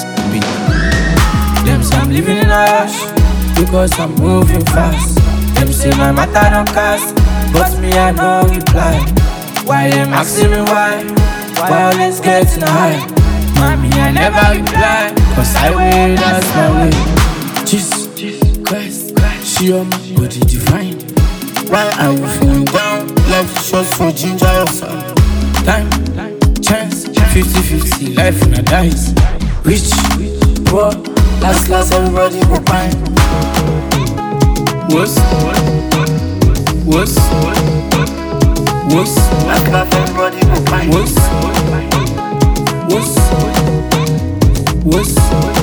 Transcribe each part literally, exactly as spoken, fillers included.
Beat. Them say I'm living in a rush because I'm moving fast. Them say my matter don't cast, but me I no reply. Why them asking me why? Why always getting high? Mommy I never reply, cause I way, that's my way. Jesus Christ, she on my body divine. Why are you feeling down? Life is short for ginger yourself. Time, chance, fifty fifty, life in a dice. Rich, poor, last last everybody go fine. What's, what's, what's, last last everybody go fine. What's, what's, what's.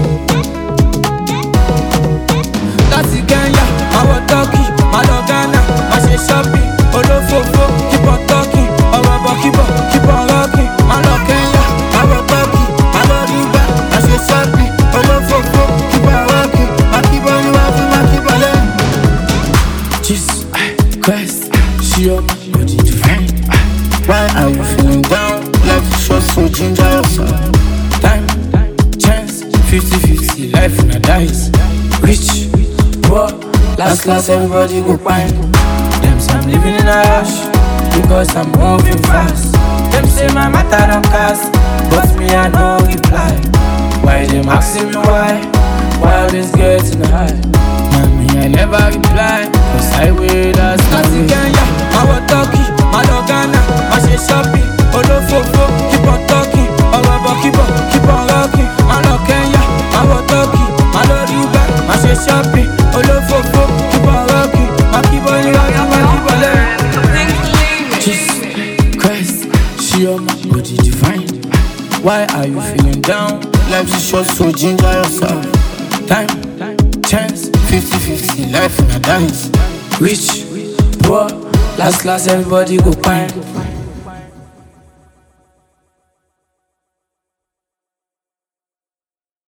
That's Kenya, I want Turkey, I love Ghana, I say shopping, Olofofo, keep on talking, Oraba keep on, keep on rocking. I love Kenya, I want Turkey, I love Dubai, I say shopping, Olofofo, keep on rocking. I keep on rocking, I keep on learning. Jesus Christ, she on my body divine. Why are you feeling down? Life is short, so ginger yourself. Time, chance, fifty fifty, life in a dice. Rich, poor, last last everybody go fine. Them say I'm living in a rush because I'm moving fast. Them say my matter don't cast, but me I no reply. Why them asking me why? Why always getting high? Mommy I never reply, cause I way, that's my way. Kenya, I want Turkey, I love Ghana, I say shopping, Olofofo, keep on talking, Oraba keep on, keep on rocking. I love Kenya, I want Turkey, I love Dubai, I say shopping, Olofofo, keep on rocking. I keep on rocking, I keep on learning. Jesus Christ, she on my body divine. Why are you feeling down? Life is short, so ginger yourself. Time, chance, fifty fifty, life in a dice. Rich, poor, last last everybody go fine.